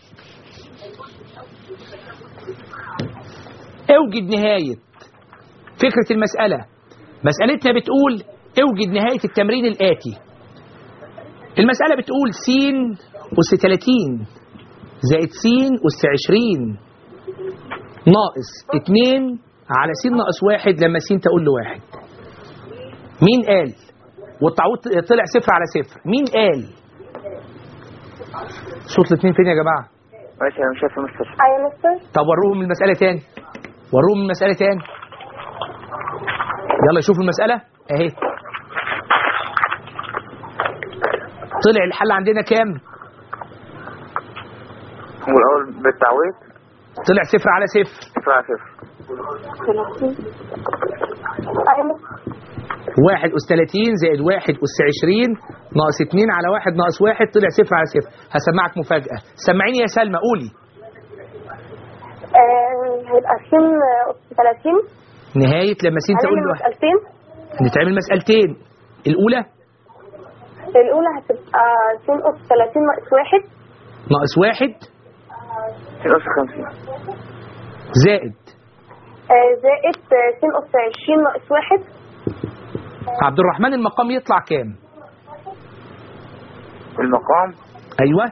اوجد نهاية فكرة المسألة. مسألتنا بتقول اوجد نهاية التمرين الآتي. المسألة بتقول س أس 30 زائد س أس 20 ناقص 2 على س ناقص 1 لما س تقول ل1. مين قال؟ والتعويض طلع 0/0. مين قال؟ صوت الاثنين فين يا جماعة؟ ماشي انا مش شايف مستر. ايوه مستر. طب وروهم المسألة تاني، وروهم المسألة تاني. يلا شوفوا المسألة اهي. طلع الحل عندنا كام؟ هو الأول بالتعويض طلع 0/0. 0/0. 1 أس 30 زائد 1 أس 20 ناقص 2 على 1 ناقص 1 طلع 0/0. هسمعك مفاجأة. سمعيني يا سلمى قولي. هيبقى س أس 30 نهاية لما س تقول له 2000. نتعمل مسألتين. الأولى هتبقى س أس 30 ناقص 1 ناقص 1 س أس 50 زائد س أس 20 ناقص 1. عبد الرحمن المقام يطلع كام؟ المقام أيوة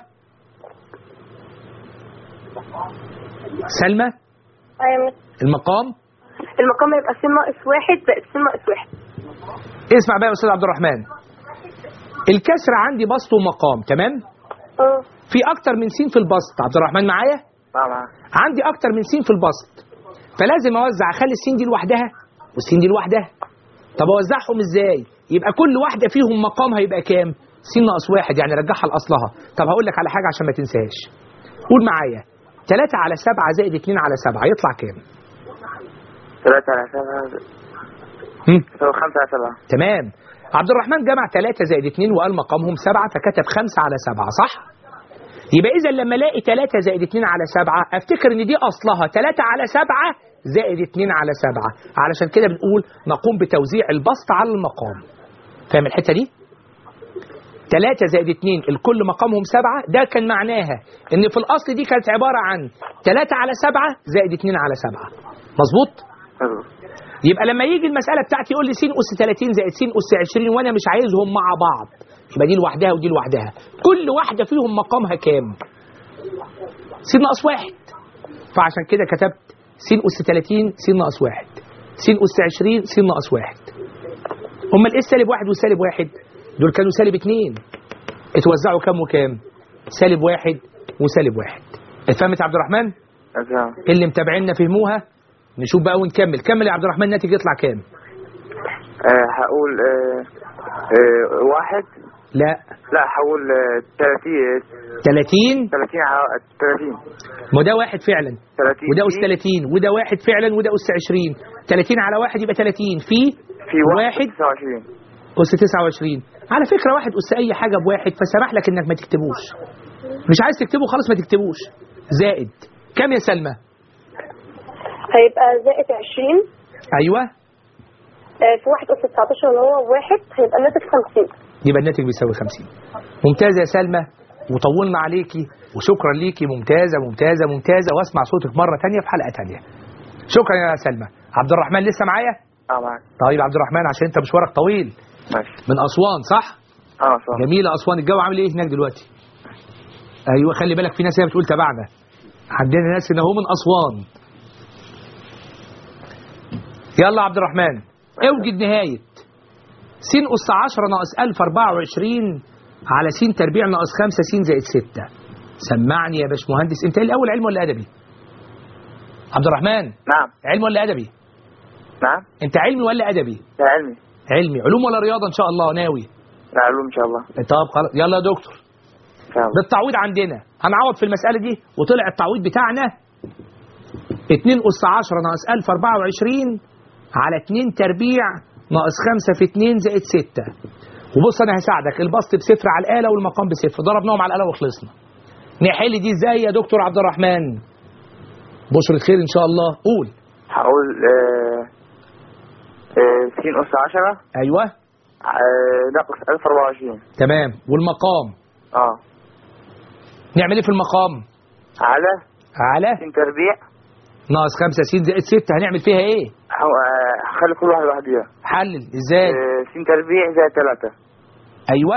سلمى. ايوه المقام هيبقى س ناقص 1 زائد س ناقص 1. اسمع بقى يا أستاذ عبد الرحمن، الكسر عندي بسط ومقام تمام؟ في أكتر من س في البسط. عبد الرحمن معايا؟ عندي أكتر من س في البسط، فلازم أوزع، أخلي السين دي لوحدها والسين دي لوحدها. طب أوزعهم إزاي؟ يبقى كل واحدة فيهم مقام هيبقى كام؟ س ناقص 1، يعني رجعها لأصلها. طب هقول لك على حاجة عشان ما تنساش، قول معايا 3 على 7 زائد 2 على 7 يطلع كام؟ 3 على 7 يساوي 5 على 7. تمام. عبد الرحمن جمع 3 زائد 2 وقال مقامهم 7 فكتب 5 على 7 صح؟ يبقى إذا لما الاقي 3 زائد 2 على 7 افتكر ان دي اصلها 3 على 7 زائد 2 على 7. علشان كده بنقول نقوم بتوزيع البسط على المقام. فاهم الحته دي؟ 3 زائد 2 الكل مقامهم 7، ده كان معناها ان في الاصل دي كانت عباره عن 3 على 7 زائد 2 على 7. مظبوط؟ يبقى لما يجي المساله بتاعتي يقول لي س أس 30 زائد س أس 20 وانا مش عايزهم مع بعض، يبقى دي لوحدها ودي لوحدها. كل واحده فيهم مقامها كام؟ س ناقص 1. فعشان كده كتبت س أس 30 س ناقص 1، س أس 20 س ناقص 1. هما الايه سالب 1 وسالب 1 دول كانوا سالب 2، اتوزعوا كام وكام؟ سالب 1 وسالب 1. اتفهمت يا عبد الرحمن؟ اللي متابعيننا فهموها؟ نشوف بقى ونكمل. كمل يا عبد الرحمن، الناتج يطلع كام؟ هقول 1. لا هقول 30 ما ده 1 فعلا 30 وده أس 30 وده 1 فعلا وده أس 20. 30 على 1 يبقى 30 في 1 29 أس 29. على فكرة 1 أس أي حاجة ب1 فسمح لك إنك ما تكتبوش. مش عايز تكتبه خلاص ما تكتبوش. زائد كام يا سلمى؟ هيبقى زائد 20. أيوة في 1 أس 19 اللي هو 1 هيبقى الناتج 50. يبقى الناتج بيساوي 50. ممتازة يا سلمى، وطولنا عليكي وشكرا ليكي. ممتازة ممتازة ممتازة، واسمع صوتك مرة تانية في حلقة تانية. شكرا يا سلمى. عبد الرحمن لسه معايا؟ معاك. طيب عبد الرحمن، عشان انت مشوارك طويل. ماشي. من أسوان صح؟ صح. جميلة أسوان. الجو عامل ايه هناك دلوقتي؟ ايوه خلي بالك، في ناس هي بتقول تبعنا، عندنا ناس هنا هو من أسوان. يلا عبد الرحمن، اوجد نهاية س أس 10 ناقص 1024 على س تربيع ناقص 5 س زائد 6. سمعني يا باشمهندس. انت ايه الاول، علم ولا ادبي؟ عبد الرحمن. نعم. علم ولا ادبي؟ نعم. انت علمي ولا ادبي؟ لا علمي. علمي. علوم ولا رياضه ان شاء الله ناوي؟ لا علوم ان شاء الله. طب خلاص يلا يا دكتور. ان شاء الله. بالتعويض عندنا هنعوض في المساله دي، وطلع التعويض بتاعنا 2 أس 10 ناقص 1024 على 2 تربيع ناقص 5 في 2 زائد 6. وبص انا هساعدك، البسط بصفر على الاله والمقام بصفر، ضربناهم على الاله وخلصنا. نحل دي ازاي يا دكتور عبد الرحمن؟ بشرة خير ان شاء الله. قول. هقول س أس 10 ايوه ناقص 1024. تمام. والمقام نعمل ايه في المقام؟ على س تربيع ناقص 5 س زائد 6. هنعمل فيها ايه؟ هخلي كل واحد لوحدها. حلل ازاي؟ س تربيع زائد 3. ايوه.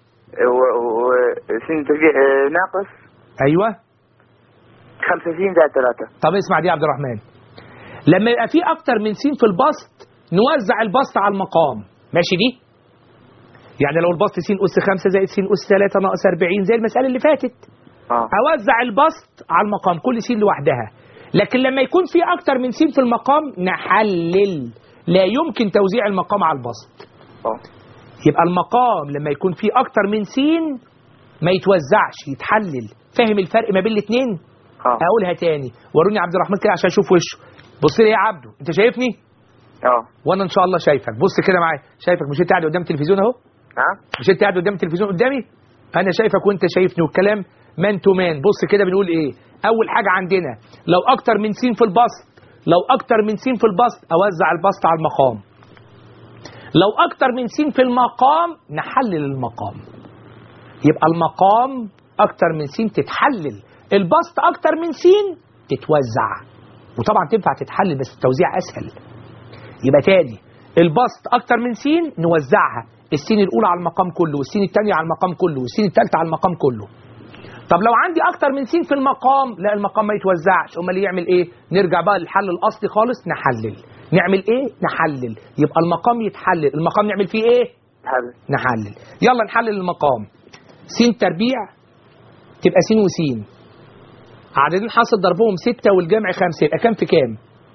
س تربيع ناقص. ايوه 5 س زائد 3. طب اسمع دي يا عبد الرحمن، لما يبقى في اكتر من س في البسط نوزع البسط على المقام. ماشي دي؟ يعني لو البسط س أس 5 زائد س أس 3 ناقص 40 زي المسألة اللي فاتت، اوزع البسط على المقام، كل س لوحدها. لكن لما يكون في اكتر من س في المقام نحلل، لا يمكن توزيع المقام على البسط. يبقى المقام لما يكون في اكتر من س ما يتوزعش، يتحلل. فاهم الفرق ما بين الاثنين؟ اقولها تاني، وروني عبد الرحمن كده عشان اشوف وشه. بص لي يا عبده، انت شايفني؟ وانا ان شاء الله شايفك. بص كده معايا، شايفك. مش انت قاعد قدام التلفزيون اهو؟ مش انت قاعد قدام التلفزيون قدامي؟ انا شايفك وانت شايفني، والكلام مان تو مان. بص كده بنقول ايه؟ اول حاجه عندنا لو اكتر من س في البسط، لو اكتر من س في البسط اوزع البسط على المقام. لو اكتر من س في المقام نحلل المقام. يبقى المقام اكتر من س تتحلل، البسط اكتر من س تتوزع. وطبعا تنفع تتحلل بس التوزيع اسهل. يبقى تاني، البسط اكتر من س نوزعها، السين الاولى على المقام كله، والسين الثانيه على المقام كله، والسين الثالثه على المقام كله. طب لو عندي اكتر من س في المقام، لا المقام ما يتوزعش. امال يعمل ايه؟ نرجع بقى للحل الاصلي خالص، نحلل. نعمل ايه؟ نحلل. يبقى المقام يتحلل، المقام نعمل فيه ايه؟ نحلل. يلا نحلل المقام. س تربيع تبقى س وس، عددين حاصل ضربهم 6 والجمع 5، يبقى كام في كام؟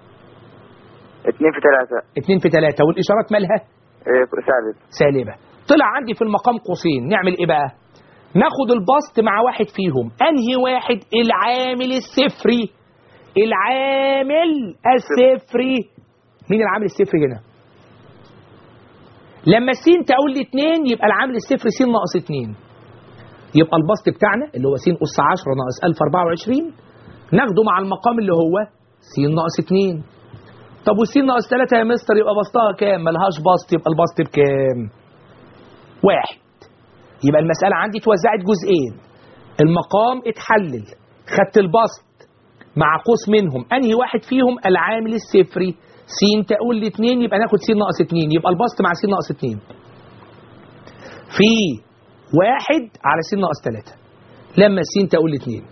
2 في 3. 2 في 3. والاشارات مالها؟ سالبة. طلع عندي في المقام قوسين. نعمل ايه بقى؟ ناخد البسط مع واحد فيهم. انهي واحد؟ العامل الصفري. العامل الصفري. مين العامل الصفري هنا؟ لما س تقول لي 2 يبقى العامل الصفري س ناقص 2. يبقى البسط بتاعنا اللي هو س أس 10 ناقص 1024 ناخده مع المقام اللي هو س ناقص 2. طب والس ناقص 3 يا مستر يبقى بسطها كام؟ ملهاش بسط، يبقى البسط بكام؟ 1. يبقى المسألة عندي اتوزعت جزئين، المقام اتحلل، خدت البسط مع قوس منهم، انهي واحد فيهم؟ العامل الصفري. س تقول لي 2 يبقى ناخد س ناقص 2، يبقى البسط مع س ناقص 2 في 1 على س ناقص 3 لما س تقول لي 2.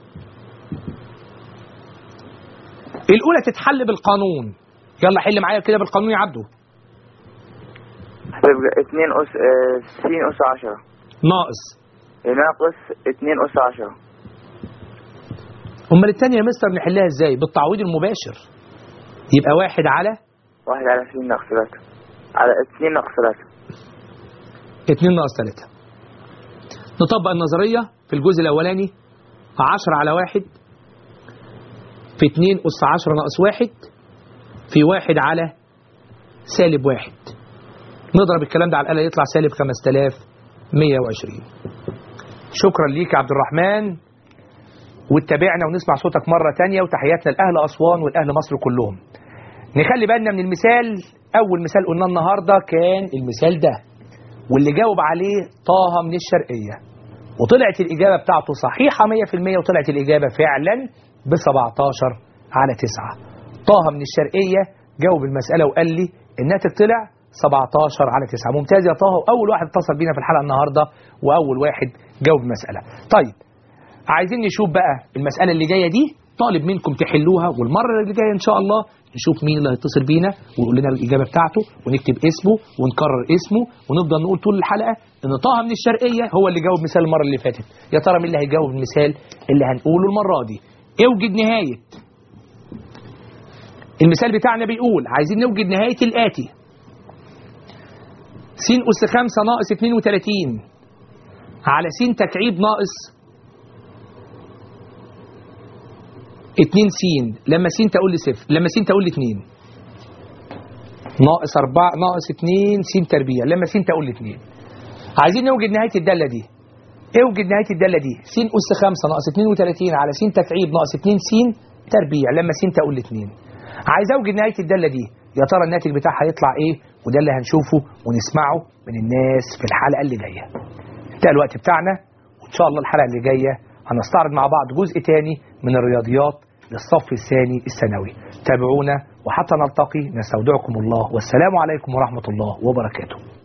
الأولى تتحل بالقانون. يلا حل معايا كده بالقانون يا عبده. هتبقى 2 س أس 10 ناقص 2 أس 10. امال الثانيه يا مستر نحلها ازاي؟ بالتعويض المباشر. يبقى 1 على س ناقص 3 على 2 ناقص 3. 2 ناقص 3. نطبق النظريه في الجزء الاولاني. 10 على 1 في 2 أس 10 ناقص 1 في 1 على -1. نضرب الكلام ده على الآلة يطلع -5120. شكرا ليك يا عبد الرحمن، واتبعنا ونسمع صوتك مرة تانية، وتحياتنا لأهل أسوان والأهل مصر كلهم. نخلي بالنا من المثال أول مثال قلنا النهاردة كان المثال ده، واللي جاوب عليه طه من الشرقية، وطلعت الإجابة بتاعته صحيحة 100%، وطلعت الإجابة فعلا ب17 على 9. طه من الشرقية جاوب المسألة وقال لي الناتج طلع 17 على 9. ممتاز يا طه، أول واحد اتصل بينا في الحلقة النهاردة وأول واحد جاوب المسألة. طيب عايزين نشوف بقى المسألة اللي جاية دي، طالب منكم تحلوها، والمرة اللي جاية إن شاء الله نشوف مين اللي هيتصل بينا ويقول لنا الإجابة بتاعته، ونكتب اسمه ونكرر اسمه، ونفضل نقول طول الحلقة إن طه من الشرقية هو اللي جاوب مثال المرة اللي فاتت. يا ترى مين اللي هيجاوب المثال اللي هنقوله المرة دي؟ اوجد نهاية. المثال بتاعنا بيقول عايزين نوجد نهاية الآتي: س أس 5 ناقص 32 على س تكعيب ناقص 2 س لما س تقول لي صفر، لما س تقول لي 2 ناقص 4 ناقص 2 س تربيع لما س تقول لي 2. عايزين نوجد نهاية الدالة دي. اوجد نهاية الدالة دي: س أس 5 ناقص 32 على س تكعيب ناقص 2 س تربيع لما س تقول لي 2. عايز اوجد نهاية الدالة دي، يا ترى الناتج بتاعها هيطلع ايه؟ وده اللي هنشوفه ونسمعه من الناس في الحلقة اللي جاية. ده الوقت بتاعنا، وان شاء الله الحلقة اللي جاية هنستعرض مع بعض جزء تاني من الرياضيات للصف الثاني الثانوي. تابعونا، وحتى نلتقي نستودعكم الله، والسلام عليكم ورحمة الله وبركاته.